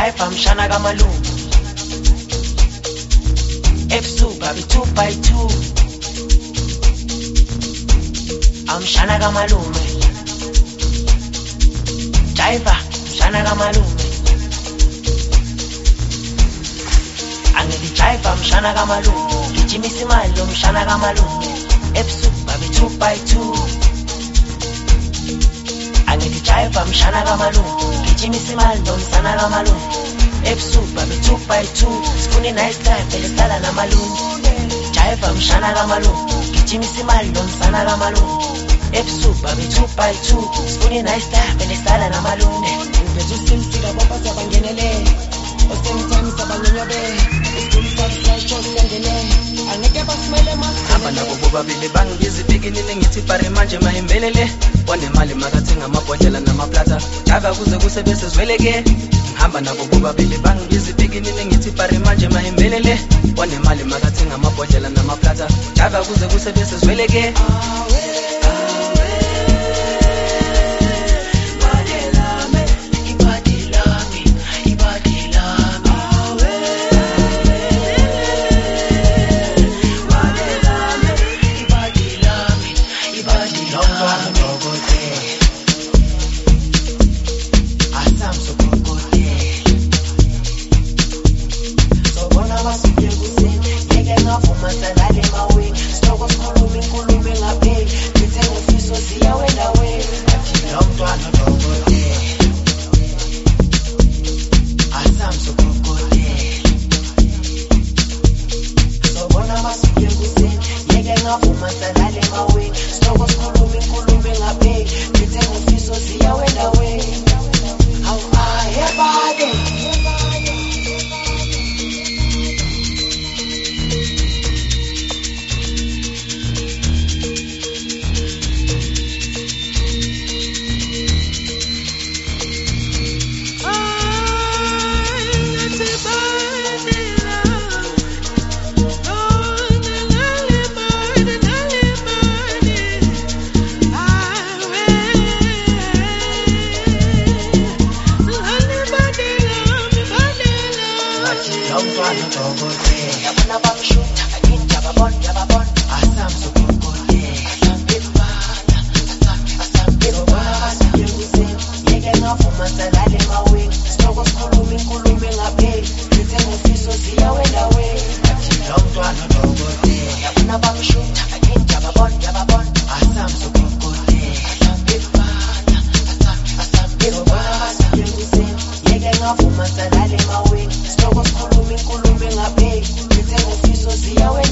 jive mshana kamalungu ebusuku baby 2x2 amshana kamalume jive mshana kamalume angithi jive mshana kamalume gijimisa imali lo mshana kamalume ebusuku baby 2x2 angithi jive mshana kamalume gijimisa imali lo msana kamalume ebusuku baby 2x2 sifuna nice time vele sala namalume jive mshana kamalume gijimisa imali lo msana kamalume ebusuku baby 2x2 sifuna nice time vele sala namalume uveze usimsika baba sabangenele osemtime sabanyonyobe hamba nabo bobabili bangibiza ibhikinini ngithi pare manje mayimbelele wanemali makathenga amabhodlela namaplata java kuze kusebese zweleke ngihamba nabo bobabili bangibiza ibhikinini ngithi pare manje mayimbelele wanemali makathenga amabhodlela namaplata java kuze kusebese zweleke Ngavuma salale mawe, stoko sikhuluma inkulumo engabheki, ngithe ufiso ziyawe